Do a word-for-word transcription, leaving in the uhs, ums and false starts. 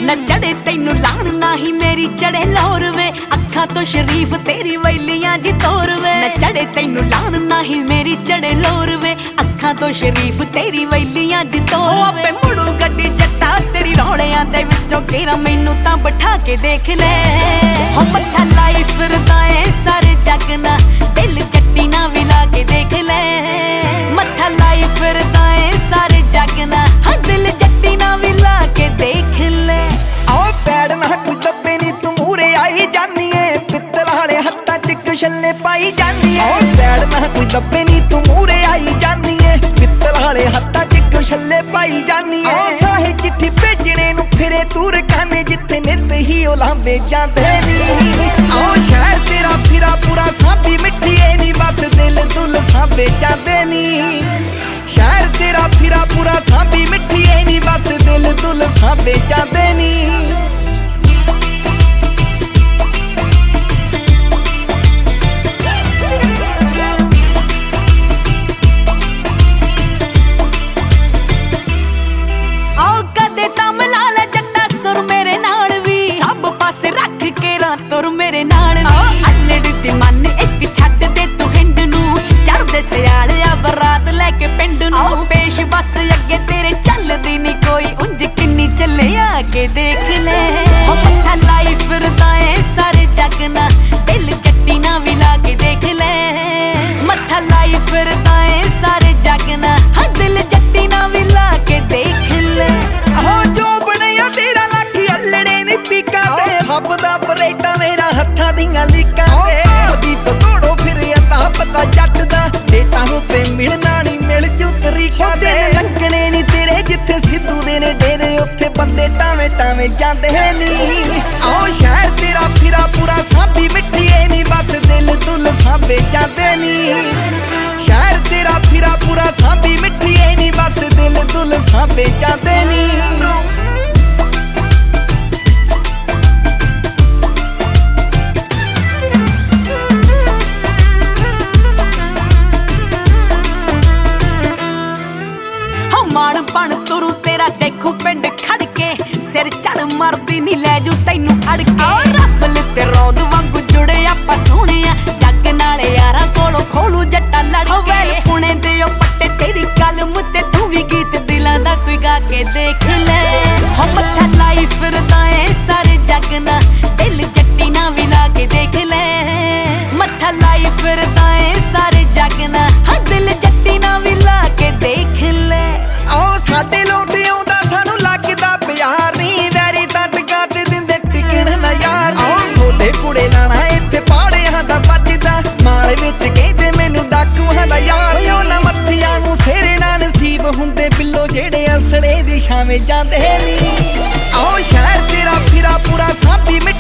न चढ़े तैनू लाण ना ही मेरी चढ़े लोर वे, अखा तो शरीफ तेरी वैलियां जी तोर वे। न चढ़े तैनू लाण ना ही मेरी चढ़े लोर वे, अखा तो शरीफ तेरी वैलियां जी तोर। आपे मुड़ू गड्डी जट्टा तेरी रौलियां दे विचों केरा मैनू तां बिठा के देख ले। हो मत्था लाई फिरदा ऐ सारे जग ना, दिल जट्टी ना भी ला के देख ले। मत्था लाई फिरदा ऐ सारे जग ना, हाँ दिल जट्टी ना भी ला के देख ले। आओ पैड़ ना कोई दब्बे नी तू मूरे आई जानी है, पित्तल वाले हत्था च कुछले पाई जानी है। आओ पैड़ ना कोई दब्बे नी तू मूरे आई जानी है, पित्तल वाले हत्था च कुछले पाई जानी है। आओ साहे चिट्ठी भेजने नू फिरे तूर काने, जिथे नित ही ओ लांबे जांदे नी। आओ शहर तेरा फिरा पूरा साबी मिट्ठी ए नी, बस दिल दुल साबे जांदे नी। शहर तेरा फिरा पूरा साबी मिट्ठी ए नी, बस दिल दुल साबे जांदे नी। तुर मेरे नाल अल्लड़ दी मन एक छड्ड दे तू हिंड नू, चढ़दे सियाल आ बरात लैके पिंड नू। पेश बस अगे तेरे चलदी नी कोई, उंज किन्नी चले आके देख ले। हो मत्था लाई फिरदा ऐ सारे जग ना, दिल जट्टी ना भी ला के देख ले। मत्था लाई फिरदा ऐ सारे जग ना, हाँ दिल जट्टी ना भी ला के देख ले। हो जो बनया तेरा लाखी अल्लड़े नी पीका ते, हबदा परेटा मेरा हत्थां दियां लीकां ते। दी पतोड़ो फिर अता पता जट दा, डेटा नूं ते मिलना नी मिल जू तरीका ते। लंघने नी तेरे जिथे सिद्धू दे ने डेरे, उत्थे बंदे टावे टावे जांदे नी। आओ शहर तेरा फिरा पूरा साबी मिट्ठी ए नी, बस दिल दुल साबे जांदे नी। शहर तेरा फिरा पूरा साबी मिट्ठी ए नी, बस दिल दुल साबे जांदे नी। माण बन तुरू तेरा देखू पिंड खड़ के, सिर चढ़ मरदी नी लै जू तैनू अड़ के। रफल ते रौद वांगू जुड़े आपां सोहणिया, जग नाले यारां कोलों खोलू जट्टा लड़ के। पुणे दे ओ पट्टे तेरी कलम ते तू भी गीत दिलां दा कोई गा के देख ले। हो मत्था लाई फिरदा ऐ सारे जग ना, दिल जट्टी ना भी ला के देख ले। मत्था लाई फिरदा ऐ सारे जग ना, हाँ दिल जट्टी ना भी ला के देख ले। आओ साडे लोटे आउंदा सानू लगदा प्यार नी, वैरी तां टका ते दिंदे टिकण ना यार। आओ छोटे कुड़े लाना इत्थे पाड़ियां दा बजदा, माल विच कहंदे मैनू डाकूआं दा यार। ओ ना मत्थियां नू सेरे ना नसीब हुंदे बिल्लो, जेड़े असड़े दी छावें जांदे नी। आओ शहर तेरा फिरा पूरा साबी